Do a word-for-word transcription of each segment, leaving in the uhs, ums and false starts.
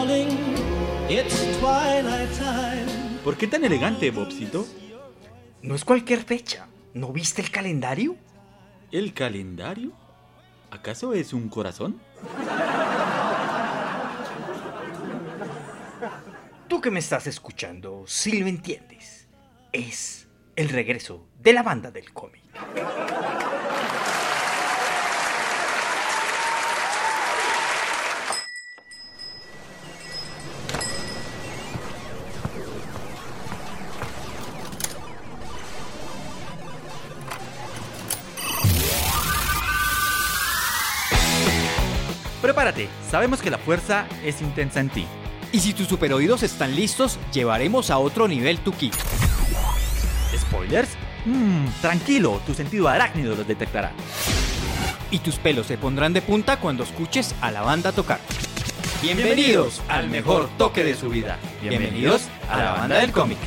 morning, it's twilight time. ¿Por qué tan elegante, Bobcito? No es cualquier fecha. ¿No viste el calendario? ¿El calendario? ¿Acaso es un corazón? Tú que me estás escuchando, si lo entiendes, es el regreso de la banda del cómic. Prepárate, sabemos que la fuerza es intensa en ti. Y si tus superoídos están listos, llevaremos a otro nivel tu ki. ¿Spoilers? Mmm, tranquilo, tu sentido arácnido los detectará. Y tus pelos se pondrán de punta cuando escuches a la banda tocar. Bienvenidos al mejor toque de su vida. Bienvenidos a la banda del cómic.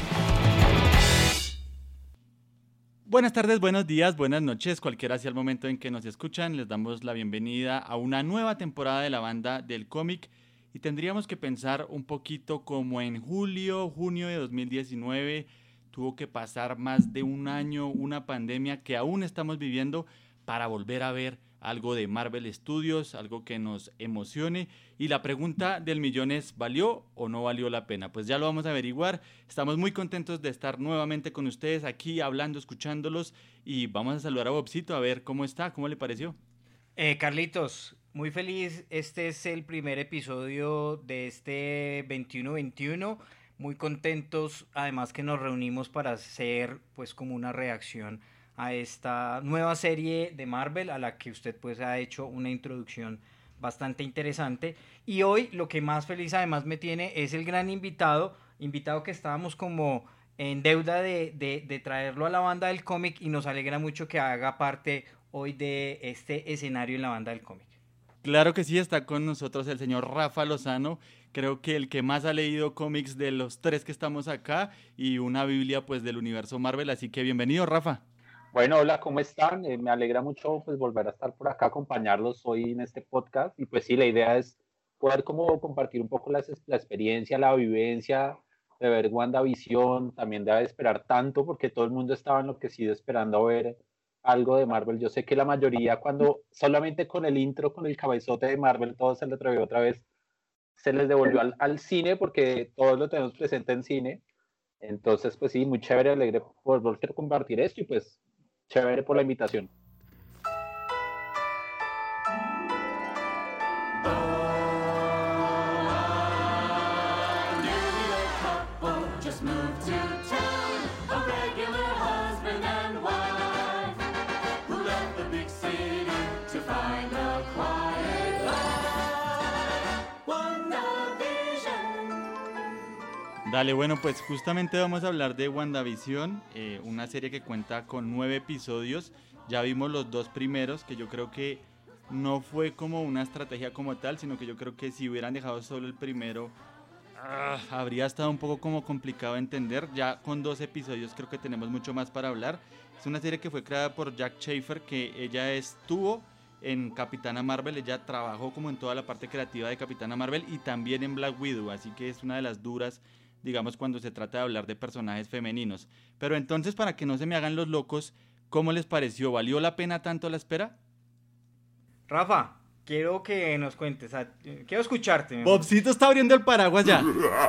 Buenas tardes, buenos días, buenas noches, cualquiera sea el momento en que nos escuchan, les damos la bienvenida a una nueva temporada de la banda del cómic y tendríamos que pensar un poquito como en julio, junio de dos mil diecinueve, tuvo que pasar más de un año, una pandemia que aún estamos viviendo para volver a ver algo de Marvel Studios, algo que nos emocione. Y la pregunta del millón es, ¿valió o no valió la pena? Pues ya lo vamos a averiguar. Estamos muy contentos de estar nuevamente con ustedes aquí, hablando, escuchándolos. Y vamos a saludar a Bobcito, a ver cómo está, cómo le pareció. Eh, Carlitos, muy feliz. Este es el primer episodio de este veintiuno veintiuno. Muy contentos, además que nos reunimos para hacer pues como una reacción a esta nueva serie de Marvel a la que usted pues ha hecho una introducción bastante interesante. Y hoy lo que más feliz además me tiene es el gran invitado, invitado que estábamos como en deuda de, de, de traerlo a la banda del cómic y nos alegra mucho que haga parte hoy de este escenario en la banda del cómic. Claro que sí, está con nosotros el señor Rafa Lozano, creo que el que más ha leído cómics de los tres que estamos acá y una biblia pues del universo Marvel, así que bienvenido, Rafa. Bueno, hola, ¿cómo están? Eh, me alegra mucho pues volver a estar por acá, acompañarlos hoy en este podcast. Y pues sí, la idea es poder como compartir un poco la, la experiencia, la vivencia de ver WandaVision, también de esperar tanto, porque todo el mundo estaba enloquecido esperando ver algo de Marvel. Yo sé que la mayoría, cuando solamente con el intro, con el cabezote de Marvel, todo se le atrevió otra vez, se les devolvió al, al cine, porque todos lo tenemos presente en cine. Entonces, pues sí, muy chévere, alegre por volver a compartir esto y pues chévere por la invitación. Dale, bueno, pues justamente vamos a hablar de WandaVision, eh, una serie que cuenta con nueve episodios. Ya vimos los dos primeros, que yo creo que no fue como una estrategia como tal, sino que yo creo que si hubieran dejado solo el primero, ah, habría estado un poco como complicado de entender. Ya con dos episodios creo que tenemos mucho más para hablar. Es una serie que fue creada por Jac Schaeffer, que ella estuvo en Capitana Marvel, ella trabajó como en toda la parte creativa de Capitana Marvel y también en Black Widow, así que es una de las duras, digamos, cuando se trata de hablar de personajes femeninos. Pero entonces, para que no se me hagan los locos, ¿cómo les pareció? ¿Valió la pena tanto la espera? Rafa, quiero que nos cuentes, a, quiero escucharte. Bobcito está abriendo el paraguas ya.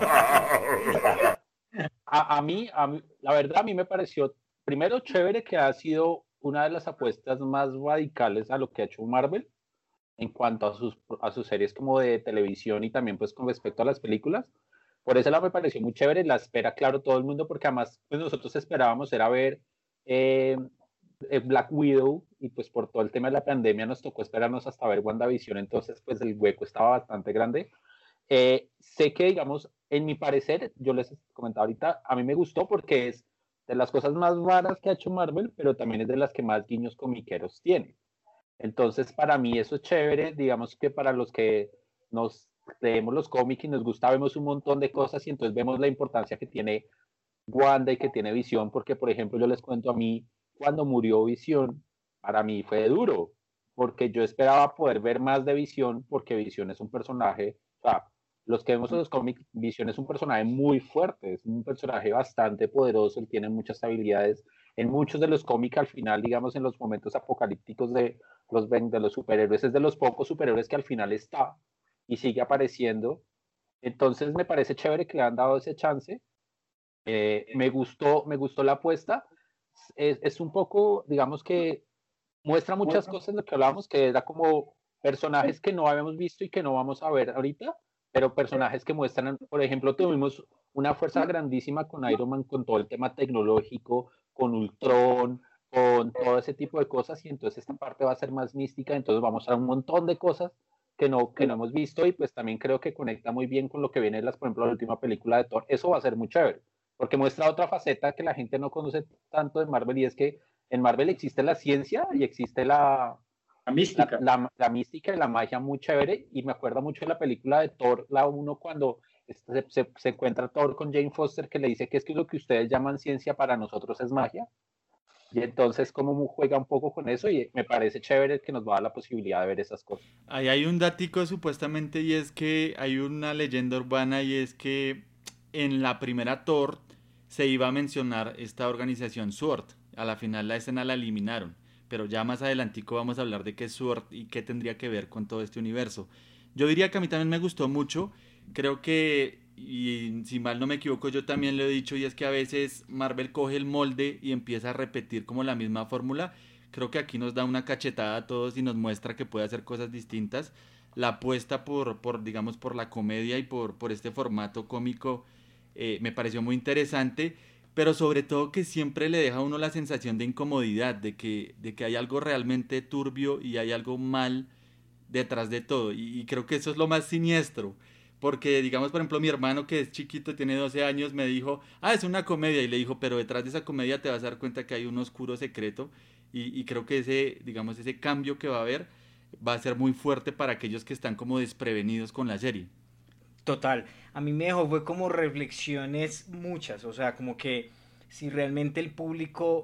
a, a, mí, a mí, la verdad, a mí me pareció, primero, chévere que ha sido una de las apuestas más radicales a lo que ha hecho Marvel en cuanto a sus, a sus series como de televisión y también pues con respecto a las películas. Por eso lado me pareció muy chévere, la espera, claro, todo el mundo, porque además pues nosotros esperábamos era ver eh, Black Widow y pues por todo el tema de la pandemia nos tocó esperarnos hasta ver WandaVision, entonces pues el hueco estaba bastante grande. Eh, sé que, digamos, en mi parecer, yo les comentaba ahorita, a mí me gustó porque es de las cosas más raras que ha hecho Marvel, pero también es de las que más guiños comiqueros tiene. Entonces, para mí eso es chévere, digamos que para los que nos leemos los cómics y nos gusta, vemos un montón de cosas y entonces vemos la importancia que tiene Wanda y que tiene Visión, porque, por ejemplo, yo les cuento a mí, cuando murió Visión, para mí fue duro, porque yo esperaba poder ver más de Visión, porque Visión es un personaje, o sea, los que vemos en los cómics, Visión es un personaje muy fuerte, es un personaje bastante poderoso, él tiene muchas habilidades. En muchos de los cómics, al final, digamos, en los momentos apocalípticos de los, de los superhéroes, es de los pocos superhéroes que al final está y sigue apareciendo. Entonces me parece chévere que le han dado ese chance. Eh, me gustó, me gustó la apuesta. Es, es un poco, digamos que muestra muchas cosas de lo que hablábamos, que era como personajes que no habíamos visto y que no vamos a ver ahorita, pero personajes que muestran, por ejemplo, tuvimos una fuerza grandísima con Iron Man, con todo el tema tecnológico, con Ultron, con todo ese tipo de cosas, y entonces esta parte va a ser más mística, entonces vamos a ver un montón de cosas que no, que no hemos visto, y pues también creo que conecta muy bien con lo que viene, las, por ejemplo, la última película de Thor. Eso va a ser muy chévere, porque muestra otra faceta que la gente no conoce tanto de Marvel, y es que en Marvel existe la ciencia y existe la, La mística. La, la, la mística y la magia muy chévere, y me acuerdo mucho de la película de Thor, la uno, cuando se, se, se encuentra Thor con Jane Foster, que le dice que es que lo que ustedes llaman ciencia para nosotros es magia, y entonces como juega un poco con eso, y me parece chévere que nos va a dar la posibilidad de ver esas cosas. Ahí hay un datico supuestamente, y es que hay una leyenda urbana, y es que en la primera Thor se iba a mencionar esta organización SWORD. A la final la escena la eliminaron, pero ya más adelantico vamos a hablar de qué es SWORD y qué tendría que ver con todo este universo. Yo diría que a mí también me gustó mucho, creo que, y si mal no me equivoco, yo también lo he dicho, y es que a veces Marvel coge el molde y empieza a repetir como la misma fórmula. Creo que aquí nos da una cachetada a todos y nos muestra que puede hacer cosas distintas. La apuesta por, por digamos, por la comedia y por, por este formato cómico eh, me pareció muy interesante, pero sobre todo que siempre le deja a uno la sensación de incomodidad, de que, de que hay algo realmente turbio y hay algo mal detrás de todo, y, y creo que eso es lo más siniestro, porque digamos, por ejemplo, mi hermano, que es chiquito, tiene doce años, me dijo, ah, es una comedia, y le dijo, pero detrás de esa comedia te vas a dar cuenta que hay un oscuro secreto, y, y creo que ese, digamos, ese cambio que va a haber va a ser muy fuerte para aquellos que están como desprevenidos con la serie. Total, a mí me dejó fue como reflexiones muchas, o sea, como que si realmente el público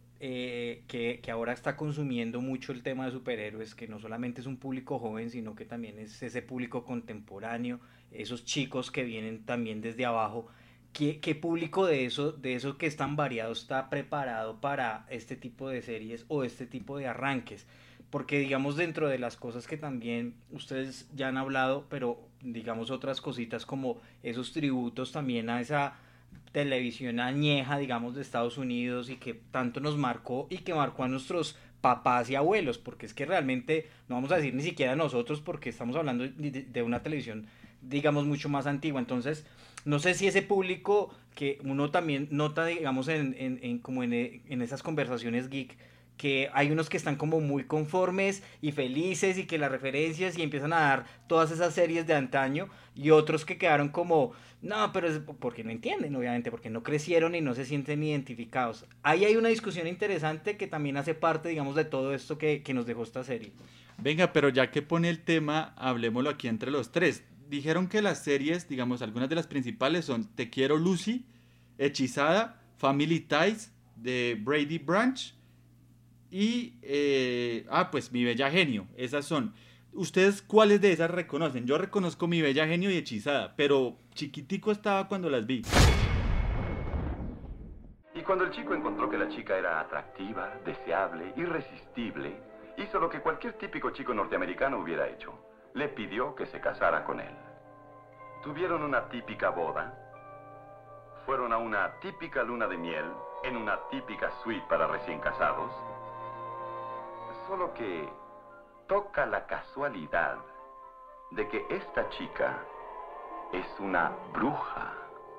eh, que, que ahora está consumiendo mucho el tema de superhéroes, que no solamente es un público joven, sino que también es ese público contemporáneo, esos chicos que vienen también desde abajo, ¿qué, qué público de eso, de eso que es tan variado está preparado para este tipo de series o este tipo de arranques? Porque digamos, dentro de las cosas que también ustedes ya han hablado, pero digamos otras cositas como esos tributos también a esa televisión añeja, digamos, de Estados Unidos, y que tanto nos marcó y que marcó a nuestros papás y abuelos, porque es que realmente no vamos a decir ni siquiera nosotros, porque estamos hablando de, de una televisión, digamos, mucho más antigua. Entonces, no sé si ese público que uno también nota, digamos, en, en, en como en, en esas conversaciones geek, que hay unos que están como muy conformes y felices y que las referencias y empiezan a dar todas esas series de antaño, y otros que quedaron como, no, pero es porque no entienden, obviamente, porque no crecieron y no se sienten identificados. Ahí hay una discusión interesante que también hace parte, digamos, de todo esto que, que nos dejó esta serie. Venga, pero ya que pone el tema, hablemoslo aquí entre los tres. Dijeron que las series, digamos, algunas de las principales son Te quiero Lucy, Hechizada, Family Ties, de Brady Branch, y, eh, ah, pues Mi Bella Genio. Esas son. ¿Ustedes cuáles de esas reconocen? Yo reconozco Mi Bella Genio y Hechizada, pero chiquitico estaba cuando las vi. Y cuando el chico encontró que la chica era atractiva, deseable, irresistible, hizo lo que cualquier típico chico norteamericano hubiera hecho. Le pidió que se casara con él. Tuvieron una típica boda. Fueron a una típica luna de miel en una típica suite para recién casados. Solo que toca la casualidad de que esta chica es una bruja.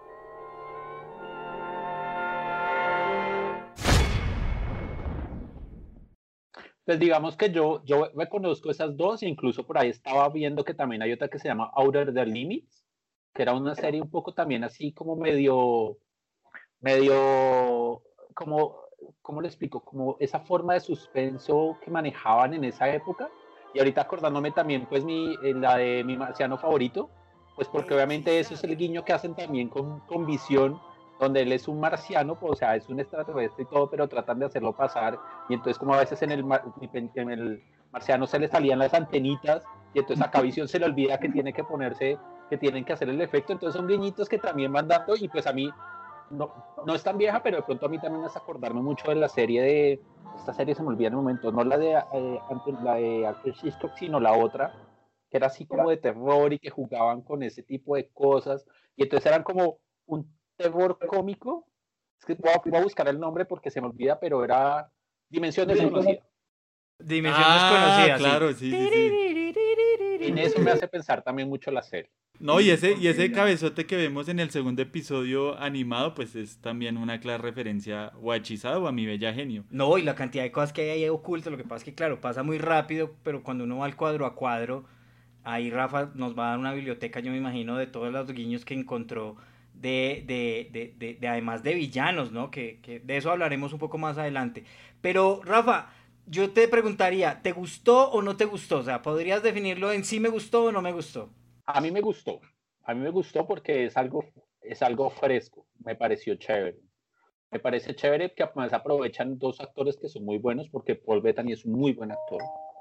Pues digamos que yo, yo reconozco esas dos, e incluso por ahí estaba viendo que también hay otra que se llama Outer the Limits, que era una serie un poco también así como medio, medio, como... ¿cómo le explico? Como esa forma de suspenso que manejaban en esa época. Y ahorita acordándome también, pues, mi, la de Mi Marciano Favorito, pues porque obviamente eso es el guiño que hacen también con, con Visión, donde él es un marciano, pues, o sea, es un extraterrestre y todo, pero tratan de hacerlo pasar, y entonces como a veces en el, en el marciano se le salían las antenitas, y entonces acá Visión se le olvida que tiene que ponerse que tienen que hacer el efecto, entonces son guiñitos que también van dando, y pues a mí no, no es tan vieja, pero de pronto a mí también me hace acordarme mucho de la serie de, esta serie se me olvida en el momento, no la de, eh, la de Alfred Hitchcock, sino la otra, que era así como de terror y que jugaban con ese tipo de cosas, y entonces eran como un terror cómico. Es que voy a, voy a buscar el nombre porque se me olvida, pero era Dimensión Desconocida. Dimensión Ah, desconocida, claro, sí. sí, sí, sí. En eso me hace pensar también mucho la serie. No, y ese, y ese cabezote que vemos en el segundo episodio animado, pues es también una clara referencia o a Hechizado o a Mi Bella Genio. No, y la cantidad de cosas que hay ahí ocultas, lo que pasa es que, claro, pasa muy rápido, pero cuando uno va al cuadro a cuadro, ahí Rafa nos va a dar una biblioteca, yo me imagino, de todos los guiños que encontró, de, de, de, de, de además de villanos, ¿no? Que, que de eso hablaremos un poco más adelante. Pero, Rafa, yo te preguntaría, ¿te gustó o no te gustó? O sea, ¿podrías definirlo en sí me gustó o no me gustó? A mí me gustó, a mí me gustó porque es algo, es algo fresco, me pareció chévere. Me parece chévere que además aprovechan dos actores que son muy buenos, porque Paul Bettany es un muy buen actor.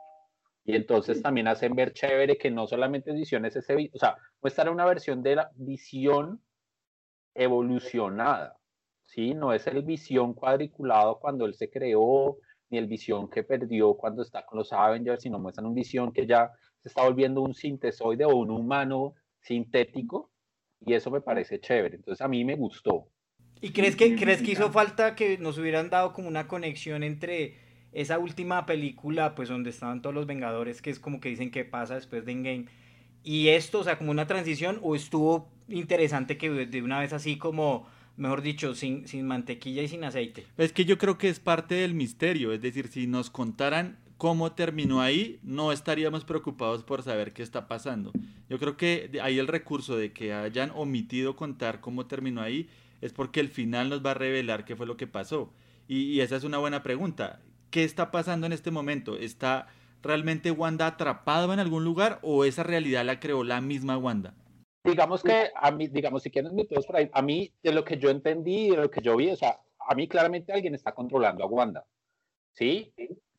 Y entonces también hacen ver chévere que no solamente Visión es ese, o sea, muestran una versión de la Visión evolucionada, ¿sí? No es el Visión cuadriculado cuando él se creó, ni el Visión que perdió cuando está con los Avengers, sino muestran un Visión que ya se está volviendo un sintesoide o un humano sintético, y eso me parece chévere. Entonces a mí me gustó. ¿Y crees que, crees que hizo falta que nos hubieran dado como una conexión entre esa última película, pues donde estaban todos los Vengadores, que es como que dicen que pasa después de Endgame, y esto, o sea, como una transición, o estuvo interesante que de una vez así como, mejor dicho, sin, sin mantequilla y sin aceite? Es que yo creo que es parte del misterio, es decir, si nos contaran cómo terminó ahí, no estaríamos preocupados por saber qué está pasando. Yo creo que ahí el recurso de que hayan omitido contar cómo terminó ahí es porque el final nos va a revelar qué fue lo que pasó. Y, y esa es una buena pregunta. ¿Qué está pasando en este momento? ¿Está realmente Wanda atrapado en algún lugar o esa realidad la creó la misma Wanda? Digamos que a mí, digamos, si quieren meternos por ahí, a mí, de lo que yo entendí, de lo que yo vi, o sea, a mí claramente alguien está controlando a Wanda, ¿sí?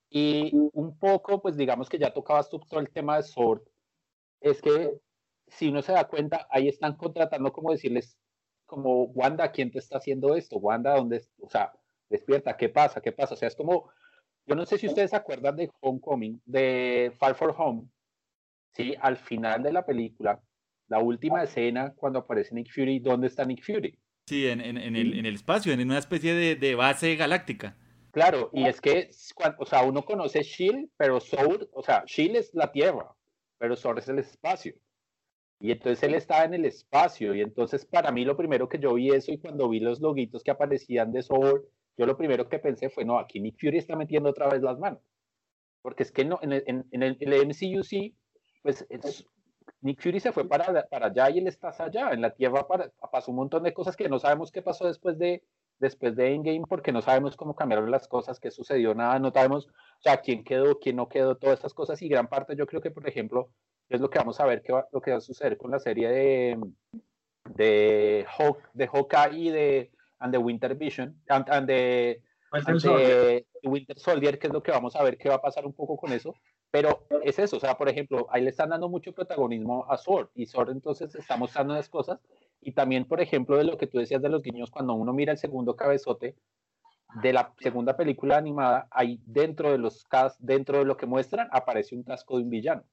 Y un poco, pues digamos que ya tocabas tú todo el tema de S W O R D, es que si uno se da cuenta, ahí están contratando como decirles, como, Wanda, ¿quién te está haciendo esto? Wanda, ¿dónde? O sea, despierta, ¿qué pasa? ¿Qué pasa? O sea, es como, yo no sé si ustedes se acuerdan de Homecoming, de Far From Home, ¿sí? Al final de la película, la última escena, cuando aparece Nick Fury, ¿dónde está Nick Fury? Sí, en, en, en, el, en el espacio, en una especie de, de base galáctica. Claro, y es que, o sea, uno conoce S H I E L D, pero S W O R D, o sea, S H I E L D es la Tierra, pero S W O R D es el espacio. Y entonces él estaba en el espacio, y entonces para mí lo primero que yo vi eso, y cuando vi los loguitos que aparecían de S W O R D, yo lo primero que pensé fue, no, aquí Nick Fury está metiendo otra vez las manos. Porque es que no, en, el, en, en el, el M C U sí, pues es, Nick Fury se fue para, para allá y él está allá, en la Tierra para, pasó un montón de cosas que no sabemos qué pasó después de, después de Endgame, porque no sabemos cómo cambiaron las cosas, qué sucedió, nada, no sabemos, o sea, quién quedó, quién no quedó, todas estas cosas, y gran parte yo creo que, por ejemplo, es lo que vamos a ver, que va, lo que va a suceder con la serie de, de, Hawk, de Hawkeye y de and the Winter Vision, and, and the, Winter and Soldier. the Winter Soldier, que es lo que vamos a ver qué va a pasar un poco con eso, pero es eso, o sea, por ejemplo, ahí le están dando mucho protagonismo a S W O R D, y S W O R D entonces está mostrando las cosas, y también, por ejemplo, de lo que tú decías de los guiños, cuando uno mira el segundo cabezote de la segunda película animada, ahí dentro de los cast, dentro de lo que muestran, aparece un casco de un villano,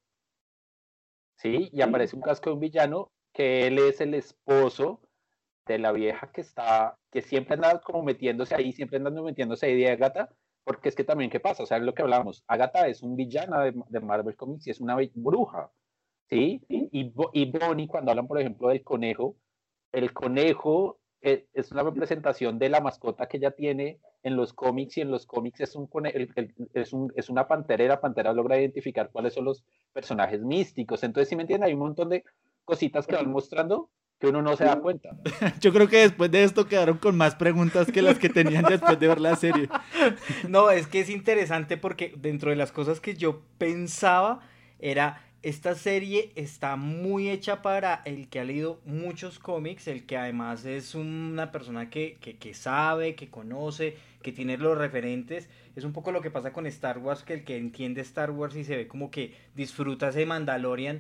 ¿sí? Y aparece un casco de un villano que él es el esposo de la vieja que está, que siempre anda como metiéndose ahí, siempre andando metiéndose ahí de Agatha, porque es que también, ¿qué pasa? O sea, es lo que hablábamos, Agatha es un villana de, de Marvel Comics y es una bruja, ¿sí? Y, y Bonnie, cuando hablan, por ejemplo, del conejo, el conejo es, es una representación de la mascota que ella tiene en los cómics, y en los cómics es, un, el, el, es, un, es una pantera, y la pantera logra identificar cuáles son los personajes místicos. Entonces, ¿sí me entienden? Hay un montón de cositas que van mostrando que uno no se da cuenta. Yo creo que después de esto quedaron con más preguntas que las que tenían después de ver la serie. No, es que es interesante porque dentro de las cosas que yo pensaba era, esta serie está muy hecha para el que ha leído muchos cómics, el que además es una persona que, que, que sabe, que conoce, que tiene los referentes. Es un poco lo que pasa con Star Wars, que el que entiende Star Wars y se ve como que disfruta ese Mandalorian.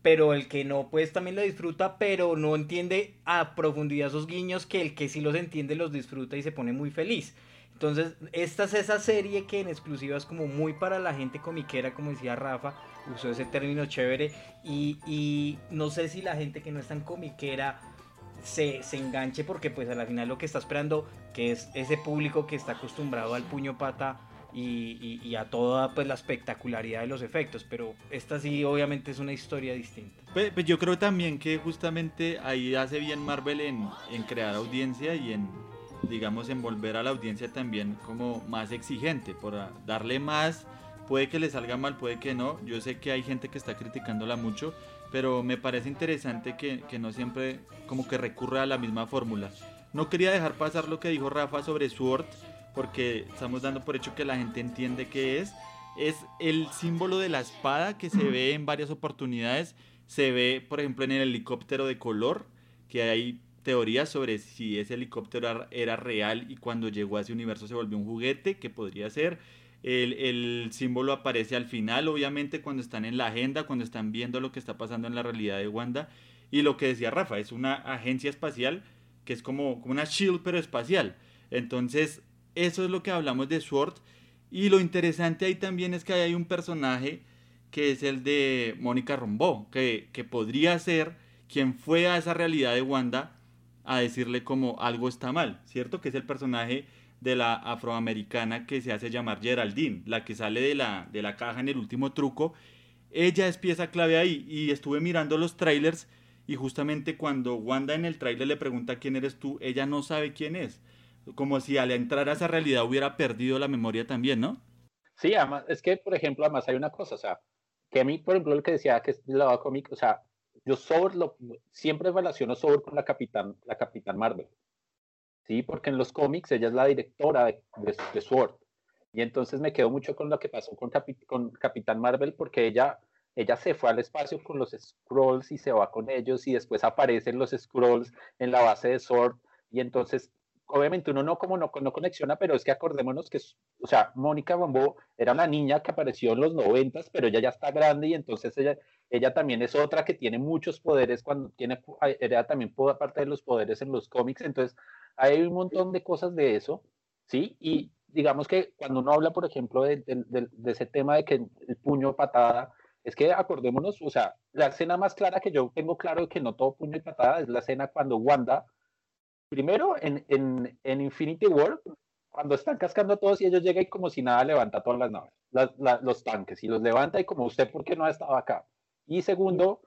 pero el que no, pues también lo disfruta, pero no entiende a profundidad esos guiños, que el que sí los entiende los disfruta y se pone muy feliz. Entonces, esta es esa serie que en exclusiva es como muy para la gente comiquera, como decía Rafa, usó ese término chévere, y, y no sé si la gente que no es tan comiquera se, se enganche, porque pues a la final lo que está esperando, que es ese público que está acostumbrado al puño pata y, y, y a toda pues la espectacularidad de los efectos, pero esta sí obviamente es una historia distinta. Pues, pues yo creo también que justamente ahí hace bien Marvel en, en crear audiencia y en, digamos, en volver a la audiencia también como más exigente, por darle más. Puede que le salga mal, puede que no. Yo sé que hay gente que está criticándola mucho, pero me parece interesante que, que no siempre como que recurra a la misma fórmula. No quería dejar pasar lo que dijo Rafa sobre Sword, porque estamos dando por hecho que la gente entiende qué es. Es el símbolo de la espada que se ve en varias oportunidades. Se ve, por ejemplo, en el helicóptero de color, que hay teorías sobre si ese helicóptero era real y cuando llegó a ese universo se volvió un juguete, que podría ser. El, el símbolo aparece al final, obviamente, cuando están en la agenda, cuando están viendo lo que está pasando en la realidad de Wanda. Y lo que decía Rafa, es una agencia espacial que es como, como una SHIELD pero espacial. Entonces, eso es lo que hablamos de Sword. Y lo interesante ahí también es que hay un personaje que es el de Mónica Rambeau, que, que podría ser quien fue a esa realidad de Wanda a decirle como algo está mal, ¿cierto? Que es el personaje de la afroamericana que se hace llamar Geraldine, la que sale de la, de la caja en el último truco. Ella es pieza clave ahí, y estuve mirando los trailers y justamente cuando Wanda en el trailer le pregunta quién eres tú, ella no sabe quién es, como si al entrar a esa realidad hubiera perdido la memoria también, ¿no? Sí, además, es que, por ejemplo, además hay una cosa, o sea, que a mí, por ejemplo, lo que decía que es del lado cómic, o sea, yo Sword lo, siempre relaciono Sword con la Capitán, la Capitán Marvel, ¿sí? Porque en los cómics ella es la directora de, de, de Sword, y entonces me quedo mucho con lo que pasó con, Capi, con Capitán Marvel, porque ella, ella se fue al espacio con los Skrulls y se va con ellos, y después aparecen los Skrulls en la base de Sword, y entonces obviamente uno no como no, no conexiona, pero es que acordémonos que, o sea, Mónica Rambeau era una niña que apareció en los noventas, pero ella ya está grande y entonces ella, ella también es otra que tiene muchos poderes cuando tiene, ella también puede parte de los poderes en los cómics, entonces hay un montón de cosas de eso, ¿sí? Y digamos que cuando uno habla, por ejemplo, de, de, de, de ese tema de que el puño patada, es que acordémonos, o sea, la escena más clara que yo tengo claro que no todo puño y patada es la escena cuando Wanda, primero en, en, en Infinity War, cuando están cascando a todos y ellos llegan y como si nada levanta todas las naves, la, la, los tanques, y los levanta y como usted, ¿por qué no ha estado acá? Y segundo,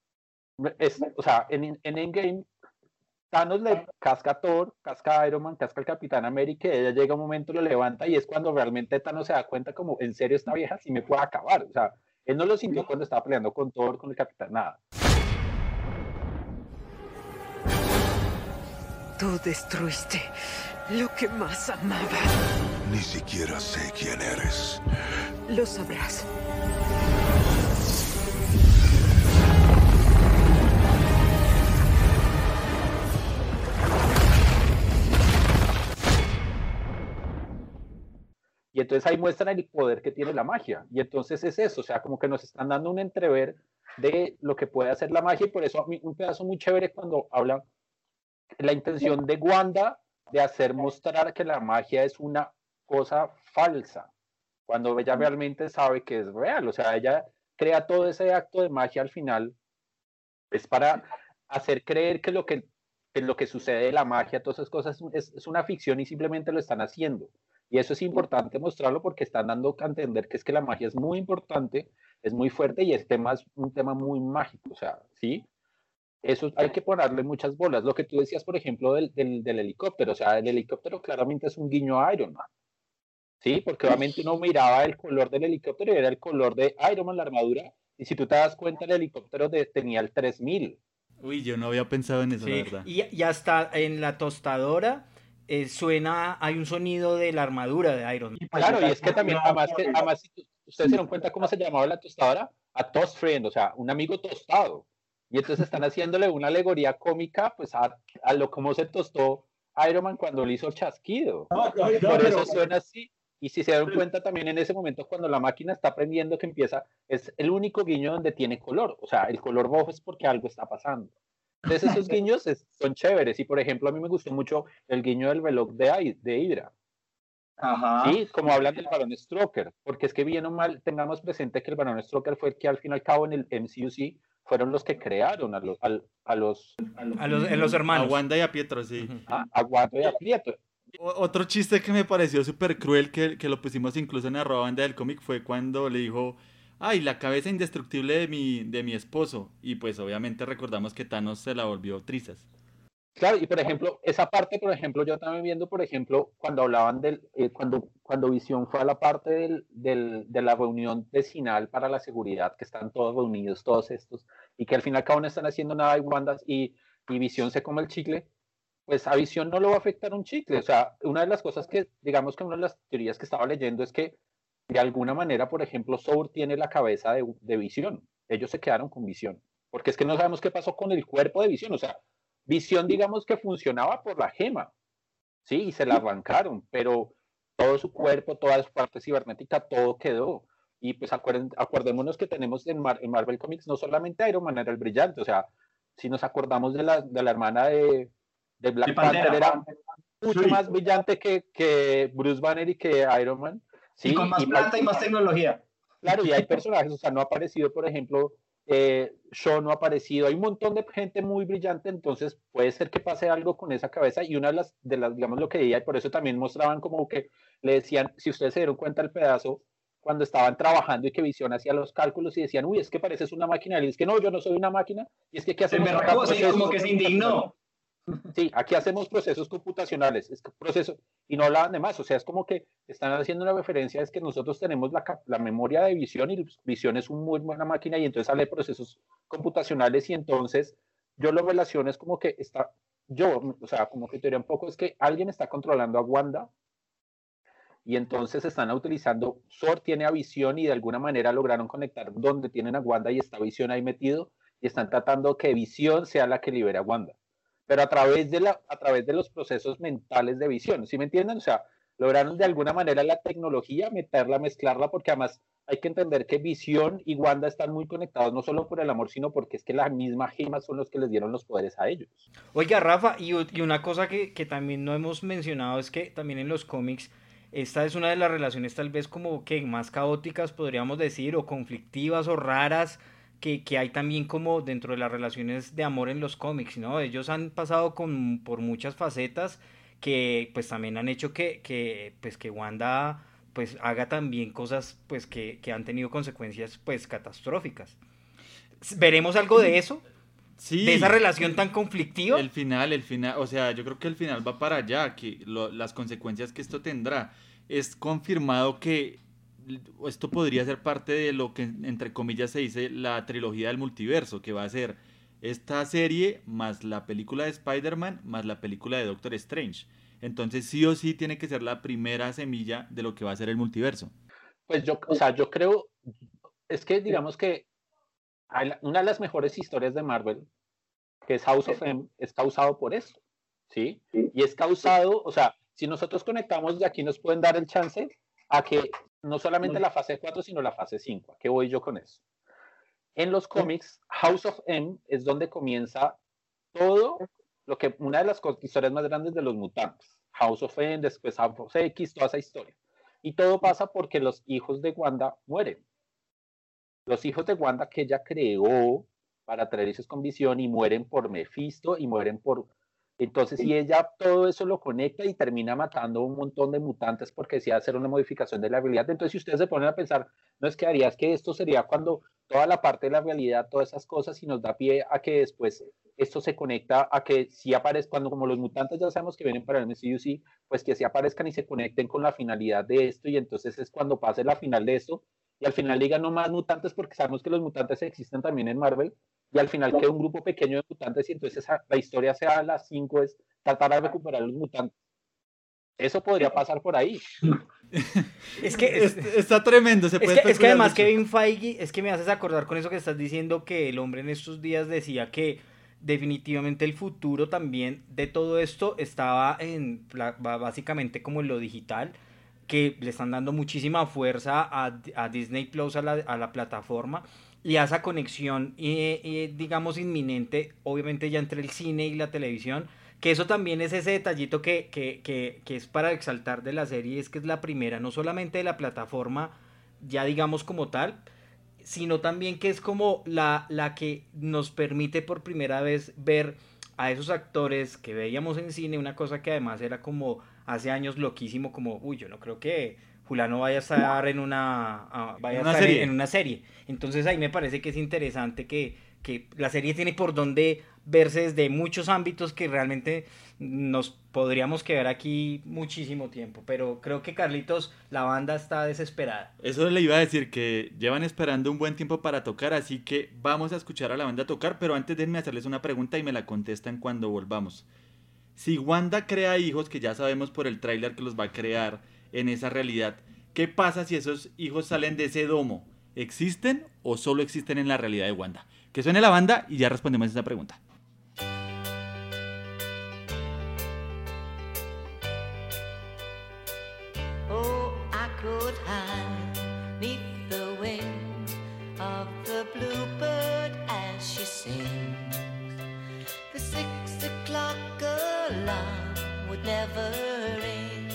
es, o sea, en, en Endgame, Thanos le casca a Thor, casca a Iron Man, casca al Capitán América, y ella llega un momento, lo levanta y es cuando realmente Thanos se da cuenta como, en serio, esta vieja sí me puede acabar, o sea, él no lo sintió cuando estaba peleando con Thor, con el Capitán, nada. Tú destruiste lo que más amaba. Ni siquiera sé quién eres. Lo sabrás. Y entonces ahí muestran el poder que tiene la magia. Y entonces es eso, o sea, como que nos están dando un entrever de lo que puede hacer la magia. Y por eso un pedazo muy chévere cuando hablan la intención de Wanda de hacer mostrar que la magia es una cosa falsa, cuando ella realmente sabe que es real, o sea, ella crea todo ese acto de magia al final, es para hacer creer que lo que, que, lo que sucede de la magia, todas esas cosas, es, es una ficción y simplemente lo están haciendo, y eso es importante mostrarlo porque están dando a entender que es que la magia es muy importante, es muy fuerte y este tema es un tema muy mágico, o sea, ¿sí? Eso hay que ponerle muchas bolas. Lo que tú decías, por ejemplo, del, del, del helicóptero, o sea, el helicóptero claramente es un guiño a Iron Man, ¿sí? Porque obviamente uno miraba el color del helicóptero y era el color de Iron Man, la armadura, y si tú te das cuenta, el helicóptero de, tenía el tres mil. Uy, yo no había pensado en eso, sí, la verdad. Y, y hasta en la tostadora eh, suena, hay un sonido de la armadura de Iron Man. Claro, y es que también, además, que, además si ustedes se dan cuenta cómo se llamaba la tostadora, a Toast Friend, o sea, un amigo tostado. Y entonces están haciéndole una alegoría cómica pues a, a lo como se tostó Iron Man cuando le hizo el chasquido. No, no, no, por eso pero, suena así. Y si se dan cuenta también en ese momento cuando la máquina está aprendiendo que empieza, es el único guiño donde tiene color. O sea, el color rojo es porque algo está pasando. Entonces esos guiños es, son chéveres. Y por ejemplo, a mí me gustó mucho el guiño del reloj de, de Hydra. Ajá. Sí, como hablan del Barón Strucker. Porque es que bien o mal, tengamos presente que el Barón Strucker fue el que al fin y al cabo en el M C U C fueron los que crearon a los... A, a los, a los, en los hermanos. A Wanda y a Pietro, sí. A, a Wanda y a Pietro. Otro chiste que me pareció súper cruel, que, que lo pusimos incluso en arroba banda del cómic, fue cuando le dijo, ay, la cabeza indestructible de mi, de mi esposo. Y pues obviamente recordamos que Thanos se la volvió trizas. Claro, y por ejemplo, esa parte, por ejemplo, yo también viendo, por ejemplo, cuando hablaban del, eh, cuando, cuando Visión fue a la parte del, del, de la reunión vecinal para la seguridad, que están todos reunidos, todos estos, y que al final cada uno están haciendo nada y Wanda y, y Visión se come el chicle, pues a Visión no lo va a afectar un chicle. O sea, una de las cosas que, digamos que una de las teorías que estaba leyendo es que de alguna manera, por ejemplo, Sour tiene la cabeza de, de Visión. Ellos se quedaron con Visión. Porque es que no sabemos qué pasó con el cuerpo de Visión. O sea, Visión, digamos que funcionaba por la gema. Sí, y se la arrancaron, pero todo su cuerpo, toda su parte cibernética, todo quedó. Y pues acuerden, acordémonos que tenemos en, Mar, en Marvel Comics no solamente Iron Man era el brillante. O sea, si nos acordamos de la, de la hermana de... de Black Panther, era mucho sí. más brillante que, que Bruce Banner y que Iron Man. Sí, y con más y plata y más tecnología. Claro, y hay personajes, o sea, no ha aparecido, por ejemplo, eh, Shaw no ha aparecido, hay un montón de gente muy brillante, entonces puede ser que pase algo con esa cabeza, y una de las, de las digamos, lo que veía, y por eso también mostraban como que le decían, si ustedes se dieron cuenta el pedazo, cuando estaban trabajando y que Visión hacía los cálculos y decían, uy, es que pareces una máquina, y es que no, yo no soy una máquina, y es que ¿qué hacemos? Se me racó, sí, como que se indignó. Sí, aquí hacemos procesos computacionales, es que proceso, y no hablaban de más, o sea, es como que están haciendo una referencia, es que nosotros tenemos la, la memoria de Visión y Visión es una muy buena máquina y entonces sale procesos computacionales y entonces yo lo relaciono es como que está, yo, o sea, como que teoría un poco es que alguien está controlando a Wanda y entonces están utilizando, S W O R D tiene a Visión y de alguna manera lograron conectar donde tienen a Wanda y está Visión ahí metido y están tratando que Visión sea la que libere a Wanda. Pero a través, de la, a través de los procesos mentales de Visión, ¿sí me entienden? O sea, lograron de alguna manera la tecnología, meterla, mezclarla, porque además hay que entender que Visión y Wanda están muy conectados, no solo por el amor, sino porque es que las mismas gemas son los que les dieron los poderes a ellos. Oiga, Rafa, y, y una cosa que, que también no hemos mencionado es que también en los cómics, esta es una de las relaciones tal vez como que más caóticas, podríamos decir, o conflictivas o raras, Que, que hay también como dentro de las relaciones de amor en los cómics, ¿no? Ellos han pasado con, por muchas facetas que pues también han hecho que, que, pues, que Wanda pues haga también cosas pues que, que han tenido consecuencias pues catastróficas. ¿Veremos algo de eso? Sí. ¿De esa relación tan conflictiva? El final, el final, o sea, yo creo que el final va para allá, que lo, las consecuencias que esto tendrá. Es confirmado que esto podría ser parte de lo que entre comillas se dice la trilogía del multiverso, que va a ser esta serie más la película de Spider-Man más la película de Doctor Strange. Entonces sí o sí tiene que ser la primera semilla de lo que va a ser el multiverso. Pues yo, o sea, yo creo, es que digamos que una de las mejores historias de Marvel, que es House of M, es causado por eso, ¿sí? Y es causado, o sea, si nosotros conectamos de aquí nos pueden dar el chance a que no solamente la fase cuatro, sino la fase cinco. ¿A qué voy yo con eso? En los cómics, House of M es donde comienza todo lo que, una de las historias más grandes de los mutantes. House of M, después House of X, toda esa historia. Y todo pasa porque los hijos de Wanda mueren. Los hijos de Wanda que ella creó para traer hijos con Visión y mueren por Mephisto y mueren por... Entonces, si ella todo eso lo conecta y termina matando un montón de mutantes porque decía hacer una modificación de la realidad. Entonces, si ustedes se ponen a pensar, no es que haría, es que esto sería cuando toda la parte de la realidad, todas esas cosas, y nos da pie a que después esto se conecta a que si aparezca, cuando como los mutantes ya sabemos que vienen para el M C U C, pues que si aparezcan y se conecten con la finalidad de esto, y entonces es cuando pase la final de esto, y al final digan no más mutantes porque sabemos que los mutantes existen también en Marvel, y al final queda un grupo pequeño de mutantes y entonces esa, la historia sea a las cinco es tratar de recuperar los mutantes. Eso podría pasar por ahí. Es que es, está tremendo. Se puede es, que, es que además mucho. Kevin Feige, es que me haces acordar con eso que estás diciendo, que el hombre en estos días decía que definitivamente el futuro también de todo esto estaba en básicamente como en lo digital. que le están dando muchísima fuerza a, a Disney Plus, a la, a la plataforma, y a esa conexión, eh, eh, digamos, inminente, obviamente ya entre el cine y la televisión, que eso también es ese detallito que, que, que, que es para exaltar de la serie, es que es la primera, no solamente de la plataforma, ya digamos como tal, sino también que es como la, la que nos permite por primera vez ver a esos actores que veíamos en cine, una cosa que además era como hace años loquísimo, como, uy, yo no creo que fulano vaya a estar en una, uh, vaya Una a estar serie. en una serie. Entonces ahí me parece que es interesante que, que la serie tiene por donde verse desde muchos ámbitos que realmente nos podríamos quedar aquí muchísimo tiempo, pero creo que Carlitos, la banda está desesperada. Eso le iba a decir, que llevan esperando un buen tiempo para tocar, así que vamos a escuchar a la banda tocar, pero antes déjenme hacerles una pregunta y me la contestan cuando volvamos. Si Wanda crea hijos, que ya sabemos por el tráiler que los va a crear en esa realidad, ¿qué pasa si esos hijos salen de ese domo? ¿Existen o solo existen en la realidad de Wanda? Que suene la banda y ya respondemos esa pregunta. Oh, I could hide 'neath the wings of the bluebird as she sings. The six o'clock alarm would never ring.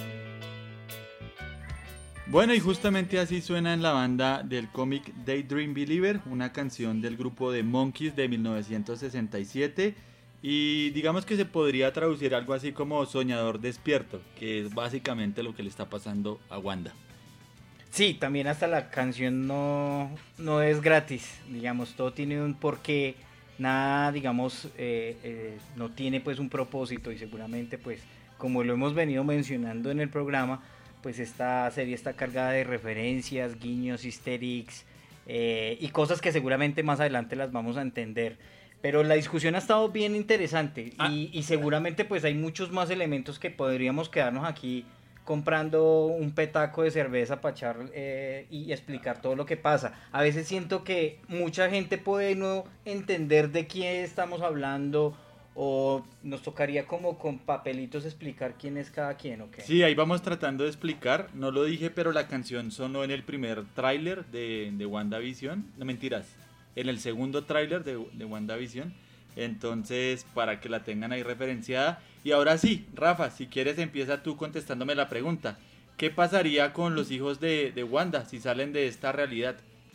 Bueno, y justamente así suena en la banda del cómic Daydream Believer, una canción del grupo de Monkees de mil novecientos sesenta y siete, y digamos que se podría traducir algo así como soñador despierto, que es básicamente lo que le está pasando a Wanda. Sí, también hasta la canción no, no es gratis, digamos, todo tiene un porqué, nada, digamos, eh, eh, no tiene pues un propósito, y seguramente pues como lo hemos venido mencionando en el programa, pues esta serie está cargada de referencias, guiños, easter eggs, eh, y cosas que seguramente más adelante las vamos a entender. Pero la discusión ha estado bien interesante, Ah. y, y seguramente pues hay muchos más elementos que podríamos quedarnos aquí comprando un petaco de cerveza para echar eh, y explicar todo lo que pasa. A veces siento que mucha gente puede no entender de quién estamos hablando, o nos tocaría como con papelitos explicar quién es cada quien, ¿ok? Sí, ahí vamos tratando de explicar, no lo dije, pero la canción sonó en el primer tráiler de, de WandaVision, no mentiras, en el segundo tráiler de, de WandaVision, entonces para que la tengan ahí referenciada. Y ahora sí, Rafa, si quieres empieza tú contestándome la pregunta, ¿qué pasaría con los hijos de, de Wanda si salen de esta realidad?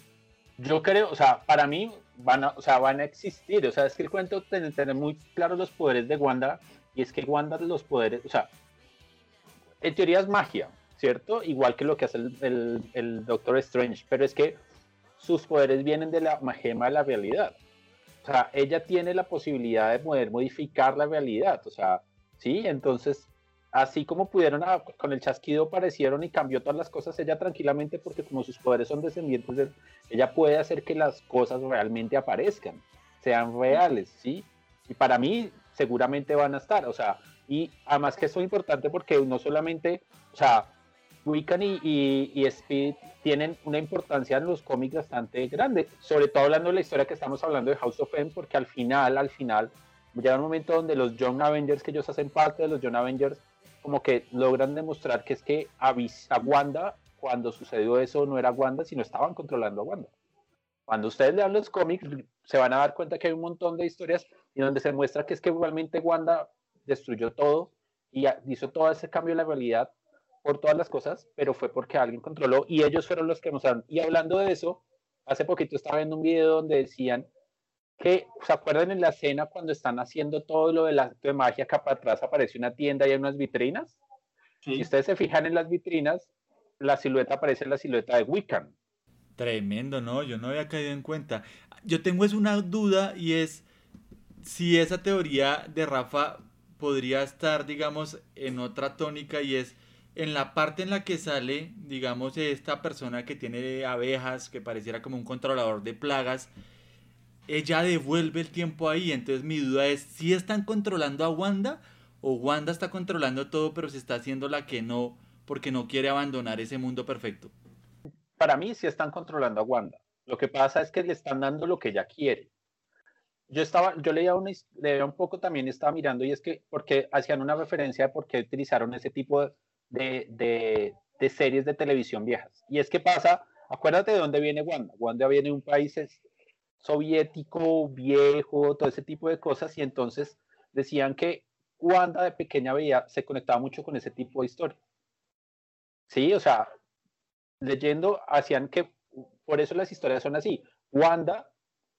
Yo creo, o sea, para mí van a, o sea, van a existir, o sea, es que el cuento tiene tener muy claros los poderes de Wanda, y es que Wanda los poderes, o sea, en teoría es magia, ¿cierto? Igual que lo que hace el, el, el Doctor Strange, pero es que sus poderes vienen de la gema de la realidad. O sea, ella tiene la posibilidad de poder modificar la realidad, o sea, ¿sí? Entonces, así como pudieron, a, con el chasquido aparecieron y cambió todas las cosas, ella tranquilamente, porque como sus poderes son descendientes de, ella puede hacer que las cosas realmente aparezcan, sean reales, ¿sí? Y para mí, seguramente van a estar, o sea, y además que eso es importante porque no solamente, o sea, Wiccan y, y, y Speed tienen una importancia en los cómics bastante grande, sobre todo hablando de la historia que estamos hablando de House of M, porque al final, al final, llega un momento donde los Young Avengers, que ellos hacen parte de los Young Avengers, como que logran demostrar que es que a, a Wanda, cuando sucedió eso, no era Wanda, sino estaban controlando a Wanda. Cuando ustedes lean los cómics, se van a dar cuenta que hay un montón de historias y donde se muestra que es que realmente Wanda destruyó todo y hizo todo ese cambio en la realidad por todas las cosas, pero fue porque alguien controló y ellos fueron los que nos han... Y hablando de eso, hace poquito estaba viendo un video donde decían que, ¿se acuerdan en la escena cuando están haciendo todo lo del acto de magia, que para atrás aparece una tienda y hay unas vitrinas? Sí. Si ustedes se fijan en las vitrinas, la silueta aparece la silueta de Wiccan. Tremendo, ¿no? Yo no había caído en cuenta. Yo tengo es una duda, y es si esa teoría de Rafa podría estar, digamos, en otra tónica, y es en la parte en la que sale, digamos, esta persona que tiene abejas, que pareciera como un controlador de plagas, ella devuelve el tiempo ahí. Entonces mi duda es si están controlando a Wanda, o Wanda está controlando todo pero se está haciendo la que no, porque no quiere abandonar ese mundo perfecto. Para mí sí están controlando a Wanda. Lo que pasa es que le están dando lo que ella quiere. Yo estaba, yo leía, una, leía un poco también, estaba mirando, y es que porque hacían una referencia de por qué utilizaron ese tipo de, de, de, de series de televisión viejas. Y es que pasa, acuérdate de dónde viene Wanda. Wanda viene de un país es- soviético, viejo, todo ese tipo de cosas, y entonces decían que Wanda de pequeña veía, se conectaba mucho con ese tipo de historia. Sí, o sea, leyendo, hacían que, por eso las historias son así. Wanda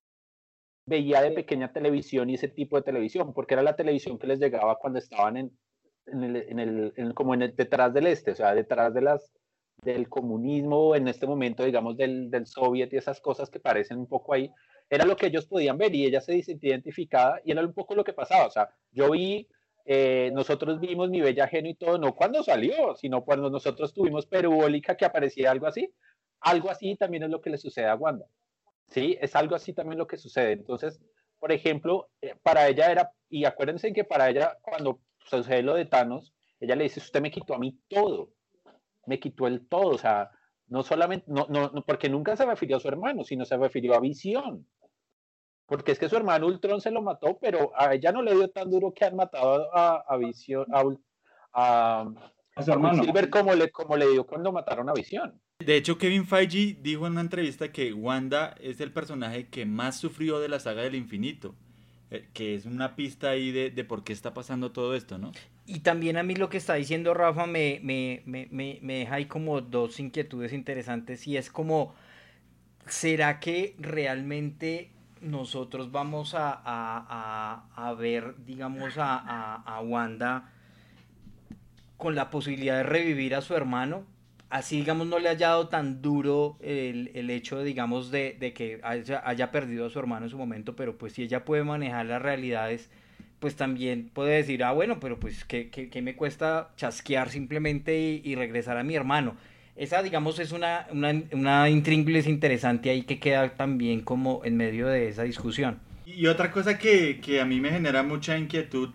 veía de pequeña televisión y ese tipo de televisión, porque era la televisión que les llegaba cuando estaban en, en el, en el, en, como en el, detrás del este, o sea, detrás de las, del comunismo, en este momento, digamos, del, del soviet y esas cosas que parecen un poco ahí, era lo que ellos podían ver y ella se sentía identificada y era un poco lo que pasaba, o sea, yo vi, eh, nosotros vimos Mi Bella Genio y todo, no cuando salió, sino cuando nosotros tuvimos Perubólica que aparecía algo así, algo así también es lo que le sucede a Wanda. Sí, es algo así también lo que sucede. Entonces, por ejemplo, eh, para ella era, y acuérdense que para ella, cuando sucede lo de Thanos, ella le dice, usted me quitó a mí todo, me quitó el todo, o sea, no solamente, no, no, no, porque nunca se refirió a su hermano, sino se refirió a Visión, porque es que su hermano Ultron se lo mató, pero a ella no le dio tan duro que han matado a, a Visión, a, a, A su a hermano. Quicksilver como le, como le dio cuando mataron a Visión. De hecho, Kevin Feige dijo en una entrevista que Wanda es el personaje que más sufrió de la saga del infinito, eh, que es una pista ahí de, de por qué está pasando todo esto, ¿no? Y también a mí lo que está diciendo Rafa me, me, me, me, me deja ahí como dos inquietudes interesantes y es como, ¿será que realmente nosotros vamos a, a, a, a ver, digamos, a, a, a Wanda con la posibilidad de revivir a su hermano? Así, digamos, no le haya dado tan duro el, el hecho, digamos, de, de que haya, haya perdido a su hermano en su momento, pero pues si ella puede manejar las realidades, pues también puede decir, ah, bueno, pero pues ¿qué, qué, qué me cuesta chasquear simplemente y, y regresar a mi hermano? Esa, digamos, es una, una, una intríngulis interesante ahí que queda también como en medio de esa discusión. Y otra cosa que, que a mí me genera mucha inquietud,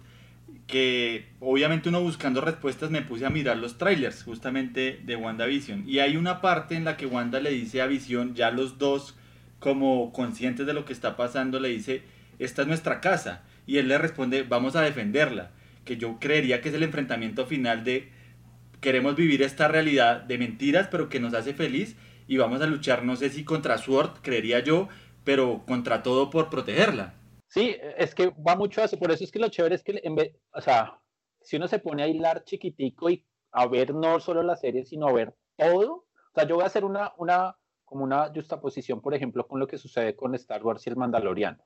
que obviamente uno buscando respuestas me puse a mirar los trailers justamente de WandaVision y hay una parte en la que Wanda le dice a Visión, ya los dos como conscientes de lo que está pasando, le dice, esta es nuestra casa, y él le responde, vamos a defenderla, que yo creería que es el enfrentamiento final de queremos vivir esta realidad de mentiras pero que nos hace feliz y vamos a luchar, no sé si contra Sword, creería yo, pero contra todo por protegerla. Sí, es que va mucho a eso, por eso es que lo chévere es que, en vez, o sea, si uno se pone a hilar chiquitico y a ver no solo la serie, sino a ver todo, o sea, yo voy a hacer una, una, como una justaposición, por ejemplo, con lo que sucede con Star Wars y el Mandaloriano.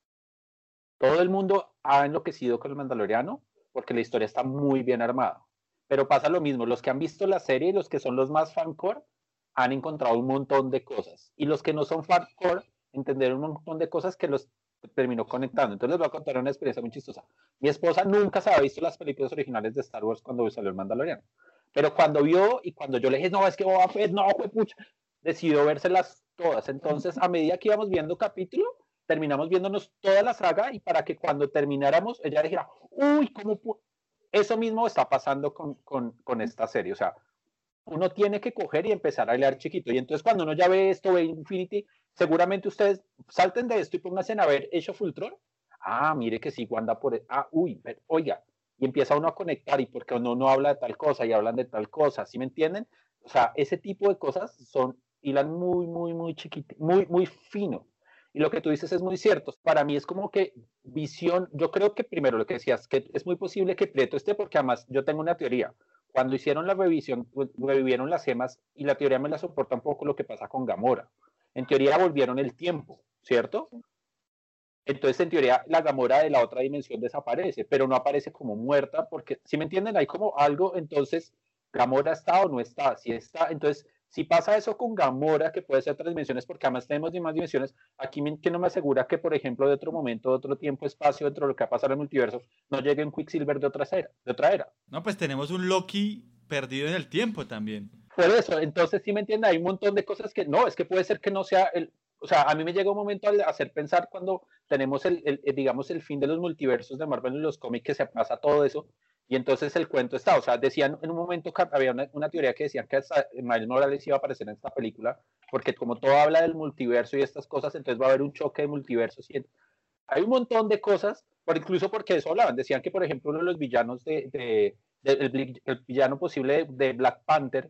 Todo el mundo ha enloquecido con el Mandaloriano porque la historia está muy bien armada, pero pasa lo mismo, los que han visto la serie y los que son los más fancore han encontrado un montón de cosas, y los que no son fancore entendieron un montón de cosas que los terminó conectando. Entonces les voy a contar una experiencia muy chistosa. Mi esposa nunca se había visto las películas originales de Star Wars cuando salió el Mandaloriano, pero cuando vio y cuando yo le dije, no, es que Boba Fett, no, fue pucha, decidió vérselas todas. Entonces, a medida que íbamos viendo capítulo, terminamos viéndonos toda la saga y para que cuando termináramos, ella dijera, uy, ¿cómo pu-? Eso mismo está pasando con, con, con esta serie. O sea, uno tiene que coger y empezar a leer chiquito. Y entonces cuando uno ya ve esto, ve Infinity, seguramente ustedes salten de esto y pónganse a ver Age of Ultron. Ah, mire que sí, Wanda por... Ah, uy, oiga. Y empieza uno a conectar y porque uno no habla de tal cosa y hablan de tal cosa, ¿sí me entienden? O sea, ese tipo de cosas son, hilan muy, muy, muy chiquito, muy, muy fino. Y lo que tú dices es muy cierto. Para mí es como que Visión, yo creo que primero lo que decías, que es muy posible que Prieto esté, porque además yo tengo una teoría. Cuando hicieron la revisión, revivieron las gemas y la teoría me la soporta un poco lo que pasa con Gamora. En teoría volvieron el tiempo, ¿cierto? Entonces, en teoría, la Gamora de la otra dimensión desaparece, pero no aparece como muerta, porque, ¿sí me entienden? Hay como algo, entonces, Gamora está o no está. Si está, entonces, si pasa eso con Gamora, que puede ser otras dimensiones, porque además tenemos más dimensiones, aquí que no me asegura que, por ejemplo, de otro momento, de otro tiempo, espacio, dentro de lo que ha pasado en el multiverso, no llegue un Quicksilver de otra era. De otra era. No, pues tenemos un Loki perdido en el tiempo también. Por eso, entonces, ¿sí me entienden? Hay un montón de cosas que, no, es que puede ser que no sea el... O sea, a mí me llega un momento a hacer pensar cuando tenemos el, el, el, digamos, el fin de los multiversos de Marvel en los cómics, que se pasa todo eso, y entonces el cuento está, o sea, decían en un momento, había una, una teoría que decían que Miles Morales iba a aparecer en esta película, porque como todo habla del multiverso y estas cosas, entonces va a haber un choque de multiversos, y hay un montón de cosas, por incluso porque eso hablaban, decían que, por ejemplo, uno de los villanos de, de, de el, el villano posible de, de Black Panther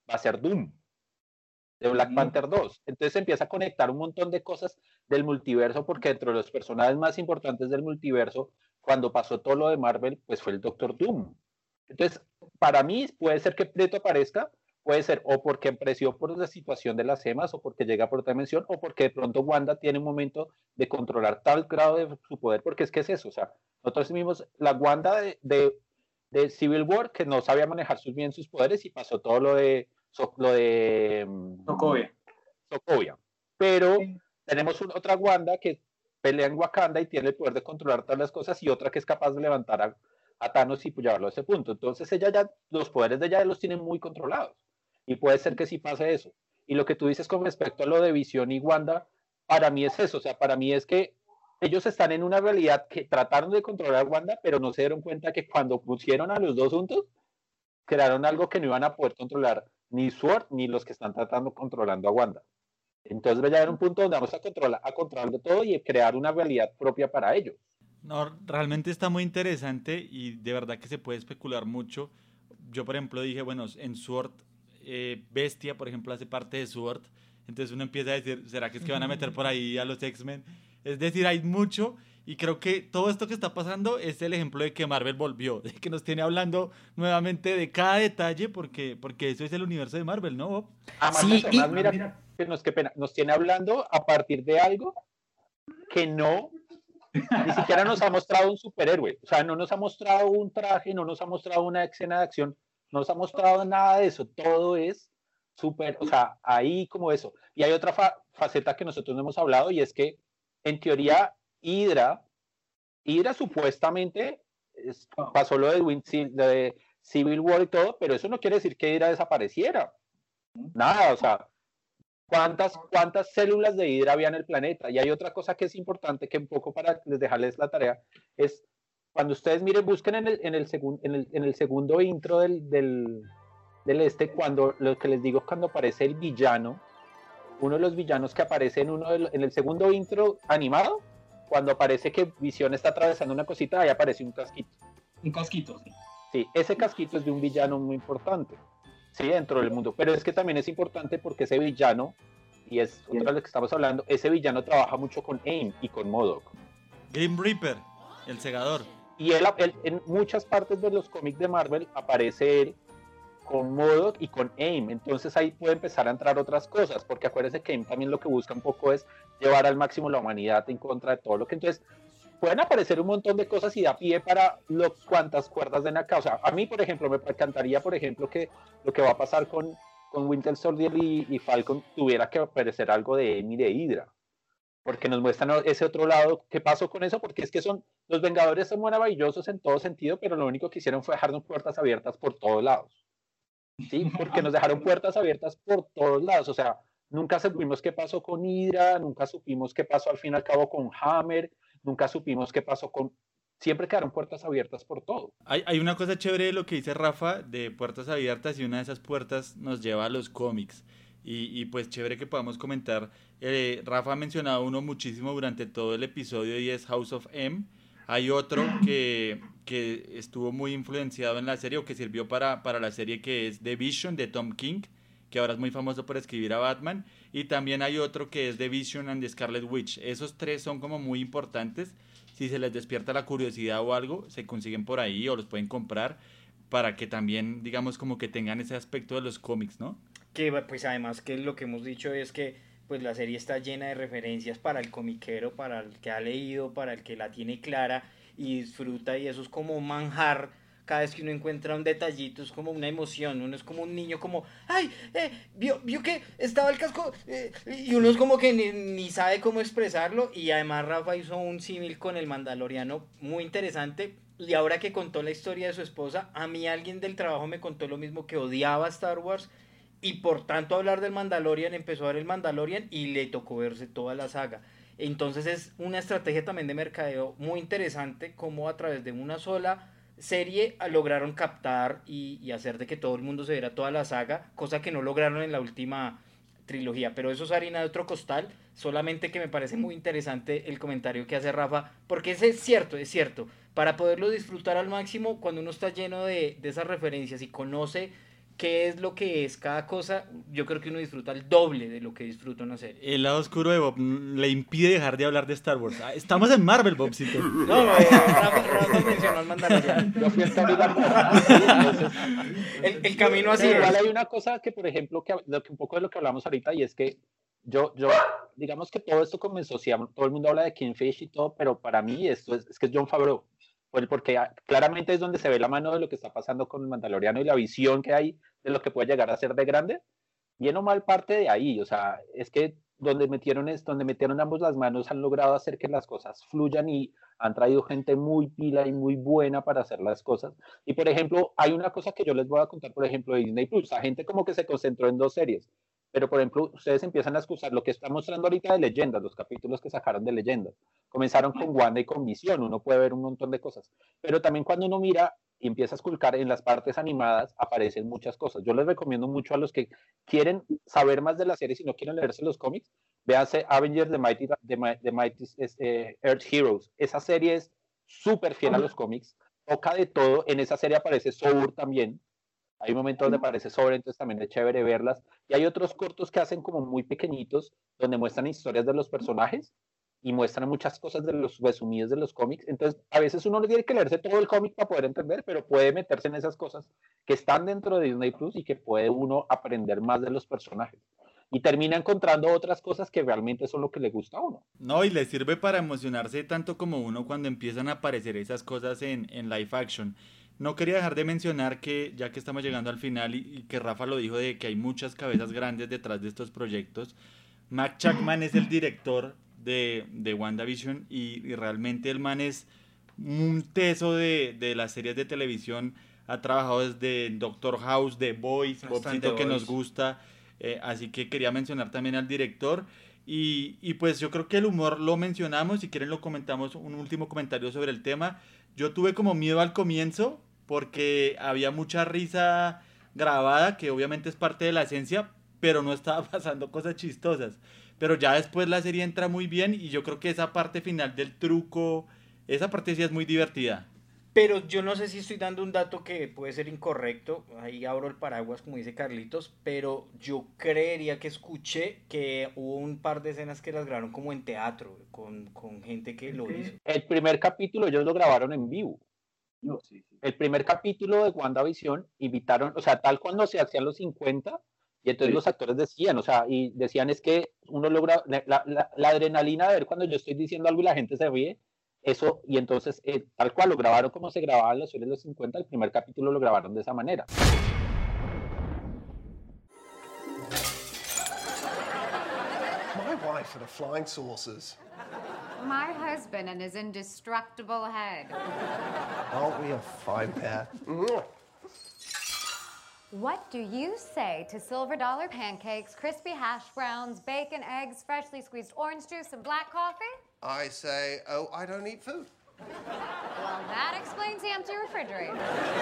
va a ser Doom, de Black uh-huh. Panther dos. Entonces se empieza a conectar un montón de cosas del multiverso, porque dentro de los personajes más importantes del multiverso, cuando pasó todo lo de Marvel, pues fue el Doctor Doom. Entonces, para mí, puede ser que Preto aparezca, puede ser o porque apreció por la situación de las gemas, o porque llega por otra dimensión, o porque de pronto Wanda tiene un momento de controlar tal grado de su poder, porque es que es eso, o sea, nosotros mismos, la Wanda de, de, de Civil War, que no sabía manejar sus, bien sus poderes, y pasó todo lo de lo de Sokovia. Sokovia. Pero sí. tenemos una, otra Wanda que pelea en Wakanda y tiene el poder de controlar todas las cosas, y otra que es capaz de levantar a, a Thanos y llevarlo a ese punto. Entonces ella ya, los poderes de ella los tiene muy controlados. Y puede ser que sí pase eso. Y lo que tú dices con respecto a lo de Visión y Wanda, para mí es eso. O sea, para mí es que ellos están en una realidad que trataron de controlar a Wanda, pero no se dieron cuenta que cuando pusieron a los dos juntos, crearon algo que no iban a poder controlar ni Sword ni los que están tratando controlando a Wanda. Entonces va a llegar un punto donde vamos a controlar, a controlar de todo y crear una realidad propia para ellos. No, realmente está muy interesante y de verdad que se puede especular mucho. Yo, por ejemplo, dije, bueno, en Sword, eh, Bestia, por ejemplo, hace parte de Sword. Entonces uno empieza a decir, ¿será que es que van a meter por ahí a los X-Men? Es decir, hay mucho, y creo que todo esto que está pasando es el ejemplo de que Marvel volvió, de que nos tiene hablando nuevamente de cada detalle, porque, porque eso es el universo de Marvel, ¿no, Bob? Además, sí, además, y... mira, mira. Nos, qué pena, nos tiene hablando a partir de algo que no, ni siquiera nos ha mostrado un superhéroe, o sea, no nos ha mostrado un traje, no nos ha mostrado una escena de acción, no nos ha mostrado nada de eso, todo es súper, o sea, ahí como eso. Y hay otra fa- faceta que nosotros no hemos hablado, y es que en teoría Hydra, Hydra supuestamente es, pasó lo de, Win- de Civil War y todo, pero eso no quiere decir que Hydra desapareciera, nada, o sea, ¿cuántas, cuántas células de Hydra había en el planeta? Y hay otra cosa que es importante, que un poco para les dejarles la tarea, es cuando ustedes miren, busquen en el, en el, segun, en el, en el segundo intro del, del, del este, cuando lo que les digo, cuando aparece el villano, uno de los villanos que aparece en, uno de, en el segundo intro animado, cuando aparece que Visión está atravesando una cosita, ahí aparece un casquito. Un casquito, sí. Sí, ese casquito es de un villano muy importante, sí, dentro del mundo, pero es que también es importante porque ese villano, y es otra de lo que estamos hablando, ese villano trabaja mucho con AIM y con M O D O K. Grim Reaper, el segador. Y él, él en muchas partes de los cómics de Marvel aparece él con M O D O K y con AIM, entonces ahí puede empezar a entrar otras cosas, porque acuérdense que AIM también lo que busca un poco es llevar al máximo la humanidad en contra de todo lo que, entonces pueden aparecer un montón de cosas y da pie para lo, cuantas cuerdas den acá. O sea, a mí, por ejemplo, me encantaría, por ejemplo, que lo que va a pasar con, con Winter Soldier y, y Falcon tuviera que aparecer algo de AIM y de Hydra, porque nos muestran ese otro lado. ¿Qué pasó con eso? Porque es que son, los Vengadores son maravillosos en todo sentido, pero lo único que hicieron fue dejarnos puertas abiertas por todos lados. Sí, porque nos dejaron puertas abiertas por todos lados. O sea, nunca supimos qué pasó con Hydra, nunca supimos qué pasó al fin y al cabo con Hammer, nunca supimos qué pasó con... Siempre quedaron puertas abiertas por todo. Hay, hay una cosa chévere de lo que dice Rafa, de puertas abiertas, y una de esas puertas nos lleva a los cómics. Y, y pues chévere que podamos comentar. Eh, Rafa ha mencionado uno muchísimo durante todo el episodio, y es House of M. Hay otro que, que estuvo muy influenciado en la serie, o que sirvió para, para la serie, que es The Vision de Tom King, que ahora es muy famoso por escribir a Batman. Y también hay otro que es The Vision and the Scarlet Witch. Esos tres son como muy importantes. Si se les despierta la curiosidad o algo, se consiguen por ahí o los pueden comprar, para que también, digamos, como que tengan ese aspecto de los cómics, ¿no? Que pues además que lo que hemos dicho es que pues la serie está llena de referencias para el comiquero, para el que ha leído, para el que la tiene clara y disfruta, y eso es como un manjar. Cada vez que uno encuentra un detallito es como una emoción, uno es como un niño como, ay, eh, vio, vio que estaba el casco, eh, y uno es como que ni, ni sabe cómo expresarlo. Y además Rafa hizo un símil con el Mandaloriano muy interesante, y ahora que contó la historia de su esposa, a mí alguien del trabajo me contó lo mismo, que odiaba Star Wars, y por tanto hablar del Mandalorian empezó a ver el Mandalorian y le tocó verse toda la saga. Entonces es una estrategia también de mercadeo muy interesante, como a través de una sola serie lograron captar y, y hacer de que todo el mundo se viera toda la saga, cosa que no lograron en la última trilogía. Pero eso es harina de otro costal, solamente que me parece muy interesante el comentario que hace Rafa, porque ese es cierto, es cierto, para poderlo disfrutar al máximo, cuando uno está lleno de, de esas referencias y conoce qué es lo que es cada cosa, yo creo que uno disfruta el doble de lo que disfruta una serie. El lado oscuro de Bob le impide dejar de hablar de Star Wars. Ah, estamos en Marvel, Bobcito. No, eh, Rafa, Rafa mencionó al Mandaloriano. Yo fui el camino. el, el camino así Pero es. igual hay una cosa que, por ejemplo, que, lo que un poco de lo que hablamos ahorita, y es que yo, yo, digamos que todo esto comenzó, sí, todo el mundo habla de Kingfish y todo, pero para mí esto es, es que es Jon Favreau. Porque claramente es donde se ve la mano de lo que está pasando con el Mandaloriano y la visión que hay de lo que puede llegar a ser de grande, bien o mal parte de ahí, o sea, es que donde metieron, es, donde metieron ambos las manos han logrado hacer que las cosas fluyan y han traído gente muy pila y muy buena para hacer las cosas. Y por ejemplo, hay una cosa que yo les voy a contar, por ejemplo, de Disney Plus, la gente como que se concentró en dos series, pero por ejemplo, ustedes empiezan a excusar lo que está mostrando ahorita de Leyendas, los capítulos que sacaron de Leyendas. Comenzaron con Wanda y con Visión, uno puede ver un montón de cosas, pero también cuando uno mira y empieza a esculcar en las partes animadas, aparecen muchas cosas. Yo les recomiendo mucho a los que quieren saber más de la serie, si no quieren leerse los cómics, véanse Avengers The Mighty, The, The Mighty este, Earth Heroes. Esa serie es súper fiel a los cómics, toca de todo, en esa serie aparece Sour también, hay un momento donde aparece Sobre, entonces también es chévere verlas. Y hay otros cortos que hacen como muy pequeñitos, donde muestran historias de los personajes y muestran muchas cosas de los resumidos de los cómics. Entonces, a veces uno no tiene que leerse todo el cómic para poder entender, pero puede meterse en esas cosas que están dentro de Disney Plus y que puede uno aprender más de los personajes. Y termina encontrando otras cosas que realmente son lo que le gusta a uno. No, y le sirve para emocionarse tanto como uno cuando empiezan a aparecer esas cosas en, en live action. No quería dejar de mencionar que, ya que estamos llegando al final y, y que Rafa lo dijo de que hay muchas cabezas grandes detrás de estos proyectos, Mac Chapman es el director de, de WandaVision y, y realmente el man es un teso de, de las series de televisión, ha trabajado desde Doctor House, The Boys, Bobcito que nos gusta, eh, así que quería mencionar también al director. Y, y pues yo creo que el humor lo mencionamos, si quieren lo comentamos, un último comentario sobre el tema. Yo tuve como miedo al comienzo porque había mucha risa grabada, que obviamente es parte de la esencia, pero no estaba pasando cosas chistosas. Pero ya después la serie entra muy bien y yo creo que esa parte final del truco, esa parte sí es muy divertida. Pero yo no sé si estoy dando un dato que puede ser incorrecto, ahí abro el paraguas como dice Carlitos, pero yo creería que escuché que hubo un par de escenas que las grabaron como en teatro, con, con gente que lo hizo. El primer capítulo ellos lo grabaron en vivo. No, sí, sí. El primer capítulo de WandaVision invitaron, o sea, tal cuando se hacían los cincuenta, y entonces sí. Los actores decían, o sea, y decían es que uno logra, la, la, la adrenalina de ver cuando yo estoy diciendo algo y la gente se ríe, eso, y entonces eh, tal cual lo grabaron como se grababan las series de los cincuenta, el primer capítulo lo grabaron de esa manera. My wife and her flying saucers. My husband and his indestructible head. Aren't we a fine pair? What do you say to silver dollar pancakes, crispy hash browns, bacon, eggs, freshly squeezed orange juice, and black coffee? I say, oh, I don't eat food. Well, that explains the empty refrigerator.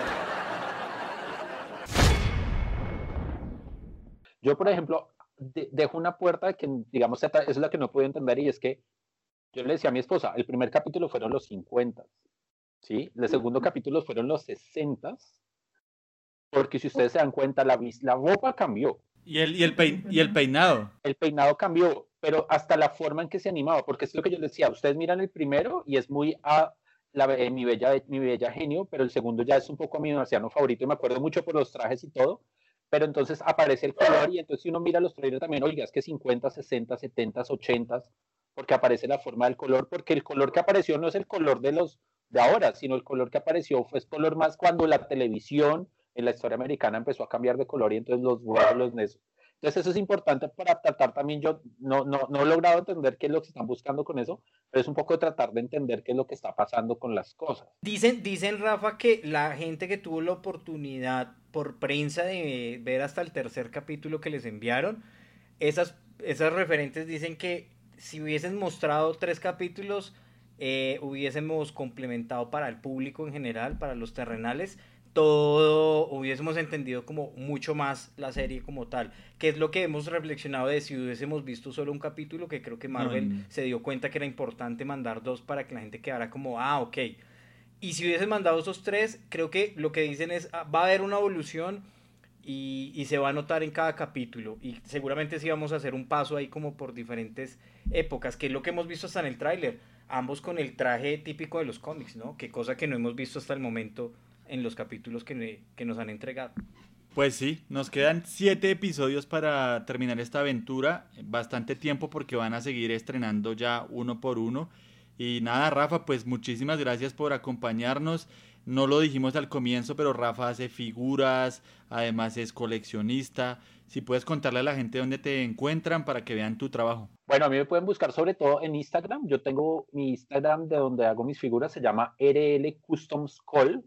Yo, por ejemplo, de, dejo una puerta que, digamos, eso es la que no puedo entender, y es que yo le decía a mi esposa, el primer capítulo fueron los cincuenta, ¿sí? El segundo capítulo fueron los sesenta, porque si ustedes se dan cuenta, la, la ropa cambió. Y el, y, el pein, y el peinado. El peinado cambió, pero hasta la forma en que se animaba, porque es lo que yo les decía, ustedes miran el primero y es muy a la, eh, mi, bella, mi bella genio, pero el segundo ya es un poco a mi marciano favorito, y me acuerdo mucho por los trajes y todo, pero entonces aparece el color, y entonces si uno mira los trailers también, oiga, es que cincuenta, sesenta, setenta, ochenta, porque aparece la forma del color, porque el color que apareció no es el color de los de ahora, sino el color que apareció fue el color más cuando la televisión en la historia americana empezó a cambiar de color, y entonces los rojos, los negros. Entonces eso es importante para tratar también, yo no, no, no he logrado entender qué es lo que están buscando con eso, pero es un poco de tratar de entender qué es lo que está pasando con las cosas. Dicen, dicen Rafa, que la gente que tuvo la oportunidad por prensa de ver hasta el tercer capítulo que les enviaron, esas, esas referentes dicen que si hubiesen mostrado tres capítulos, eh, hubiésemos complementado para el público en general, para los terrenales, todo, hubiésemos entendido como mucho más la serie como tal, que es lo que hemos reflexionado de si hubiésemos visto solo un capítulo, que creo que Marvel no, no. se dio cuenta que era importante mandar dos para que la gente quedara como, ah, ok, y si hubiesen mandado esos tres, creo que lo que dicen es, ah, va a haber una evolución, y, y se va a notar en cada capítulo. Y seguramente sí vamos a hacer un paso ahí como por diferentes épocas, que es lo que hemos visto hasta en el tráiler. Ambos con el traje típico de los cómics, ¿no? Que cosa que no hemos visto hasta el momento en los capítulos que, que nos han entregado. Pues sí, nos quedan siete episodios para terminar esta aventura, bastante tiempo porque van a seguir estrenando ya uno por uno. Y nada, Rafa, pues muchísimas gracias por acompañarnos. No lo dijimos al comienzo, pero Rafa hace figuras, además es coleccionista. Si puedes contarle a la gente dónde te encuentran para que vean tu trabajo. Bueno, a mí me pueden buscar sobre todo en Instagram. Yo tengo mi Instagram de donde hago mis figuras, se llama R L Customs Call.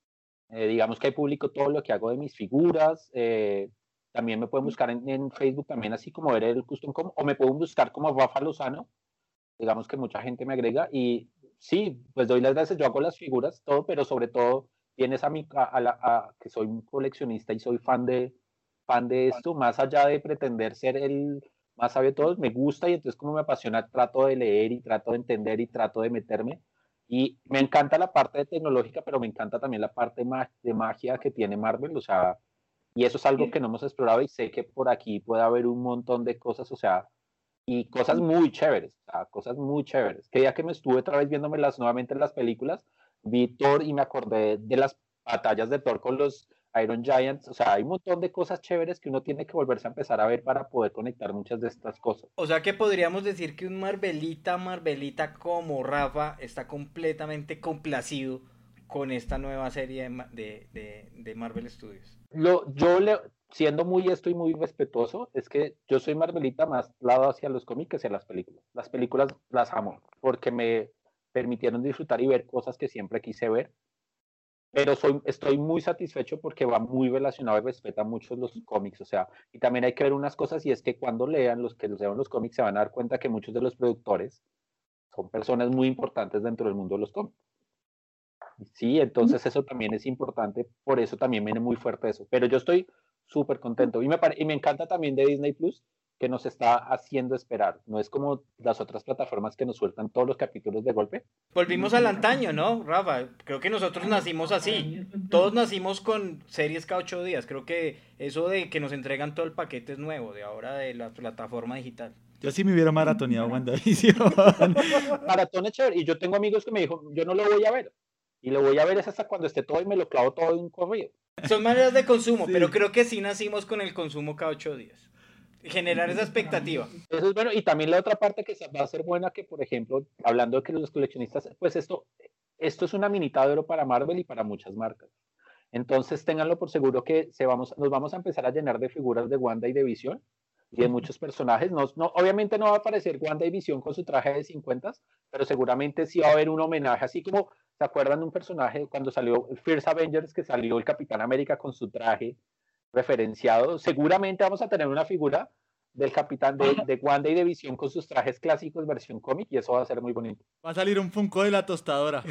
Eh, digamos que ahí publico todo lo que hago de mis figuras. Eh, también me pueden buscar en, en Facebook también así como R L Custom Com, o me pueden buscar como Rafa Lozano. Digamos que mucha gente me agrega y sí, pues doy las gracias. Yo hago las figuras, todo, pero sobre todo vienes a mi, a, a la, a, que soy un coleccionista y soy fan de, fan de esto, más allá de pretender ser el más sabio de todos, me gusta y entonces como me apasiona trato de leer y trato de entender y trato de meterme. Y me encanta la parte tecnológica, pero me encanta también la parte de magia que tiene Marvel, o sea, y eso es algo que no hemos explorado y sé que por aquí puede haber un montón de cosas, o sea, y cosas muy chéveres, o sea, cosas muy chéveres. Que ya que me estuve otra vez viéndome las, nuevamente las películas, vi Thor y me acordé de las batallas de Thor con los Iron Giants, o sea, hay un montón de cosas chéveres que uno tiene que volverse a empezar a ver para poder conectar muchas de estas cosas. O sea que podríamos decir que un Marvelita, Marvelita como Rafa está completamente complacido con esta nueva serie de, de, de Marvel Studios. Lo, yo, le, siendo muy esto y muy respetuoso, es que yo soy Marvelita más lado hacia los cómics que hacia las películas. Las películas las amo porque me permitieron disfrutar y ver cosas que siempre quise ver. Pero soy, estoy muy satisfecho porque va muy relacionado y respeta mucho los cómics, o sea, y también hay que ver unas cosas y es que cuando lean, los que lean los cómics se van a dar cuenta que muchos de los productores son personas muy importantes dentro del mundo de los cómics. Sí, entonces eso también es importante, por eso también viene muy fuerte eso, pero yo estoy súper contento y me, y me encanta también de Disney Plus que nos está haciendo esperar. No es como las otras plataformas que nos sueltan todos los capítulos de golpe. Volvimos al antaño, ¿no, Rafa? Creo que nosotros nacimos así. Todos nacimos con series cada ocho días. Creo que eso de que nos entregan todo el paquete es nuevo, de ahora de la plataforma digital. Yo sí me hubiera maratoneado WandaVision. Maratón es chévere. Y yo tengo amigos que me dijo, yo no lo voy a ver. Y lo voy a ver es hasta cuando esté todo y me lo clavo todo de un corrido. Son maneras de consumo, sí. Pero creo que sí nacimos con el consumo cada ocho días. Generar esa expectativa. Eso es bueno, y también la otra parte que va a ser buena, que por ejemplo, hablando de que los coleccionistas, pues esto, esto es una minita de oro para Marvel y para muchas marcas. Entonces ténganlo por seguro que se vamos, nos vamos a empezar a llenar de figuras de Wanda y de Visión y de muchos personajes. No, no, obviamente no va a aparecer Wanda y Visión con su traje de cincuenta, pero seguramente sí va a haber un homenaje, así como, ¿se acuerdan de un personaje cuando salió el First Avengers, que salió el Capitán América con su traje referenciado? Seguramente vamos a tener una figura del Capitán de, de Wanda y de Visión con sus trajes clásicos versión cómic y eso va a ser muy bonito. Va a salir un Funko de la tostadora.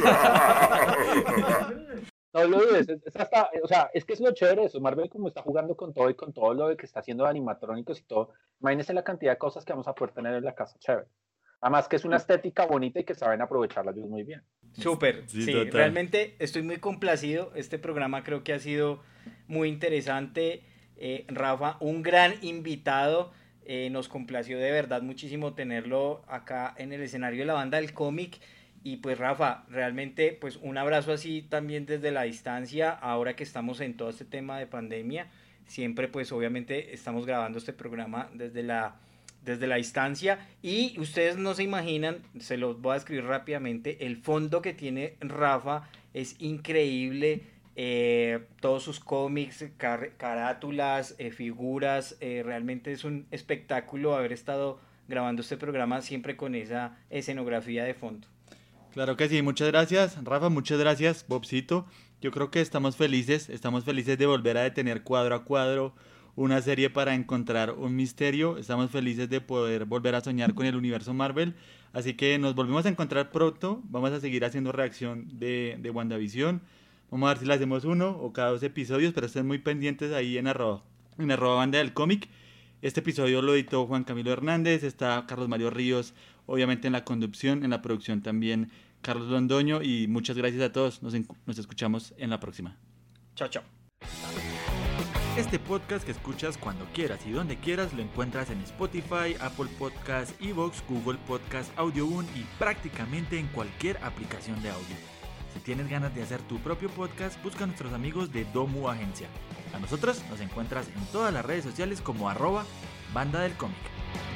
No lo dudes, es, es hasta, o sea, es que es lo chévere de eso. Marvel como está jugando con todo y con todo lo que está haciendo de animatrónicos y todo, imagínense la cantidad de cosas que vamos a poder tener en la casa, chévere. Además que es una estética bonita y que saben aprovecharla ellos muy bien. Súper, sí, sí realmente estoy muy complacido. Este programa creo que ha sido muy interesante. Eh, Rafa, un gran invitado. Eh, nos complació de verdad muchísimo tenerlo acá en el escenario de la banda del cómic. Y pues Rafa, realmente pues un abrazo así también desde la distancia, ahora que estamos en todo este tema de pandemia. Siempre pues obviamente estamos grabando este programa desde la... desde la distancia y ustedes no se imaginan, se los voy a describir rápidamente, el fondo que tiene Rafa es increíble, eh, todos sus cómics, car carátulas, eh, figuras, eh, realmente es un espectáculo haber estado grabando este programa siempre con esa escenografía de fondo. Claro que sí, muchas gracias Rafa, muchas gracias Bobcito. Yo creo que estamos felices, estamos felices de volver a detener cuadro a cuadro una serie para encontrar un misterio. Estamos felices de poder volver a soñar con el universo Marvel. Así que nos volvemos a encontrar pronto. Vamos a seguir haciendo reacción de, de WandaVision. Vamos a ver si le hacemos uno o cada dos episodios, pero estén muy pendientes ahí en arroba, en arroba banda del cómic. Este episodio lo editó Juan Camilo Hernández, está Carlos Mario Ríos, obviamente en la conducción, en la producción también Carlos Londoño, y muchas gracias a todos. Nos, nos escuchamos en la próxima. Chao, chao. Este podcast que escuchas cuando quieras y donde quieras lo encuentras en Spotify, Apple Podcasts, Evox, Google Podcasts, Audioboom y prácticamente en cualquier aplicación de audio. Si tienes ganas de hacer tu propio podcast, busca a nuestros amigos de Domu Agencia. A nosotros nos encuentras en todas las redes sociales como arroba Banda del Cómic.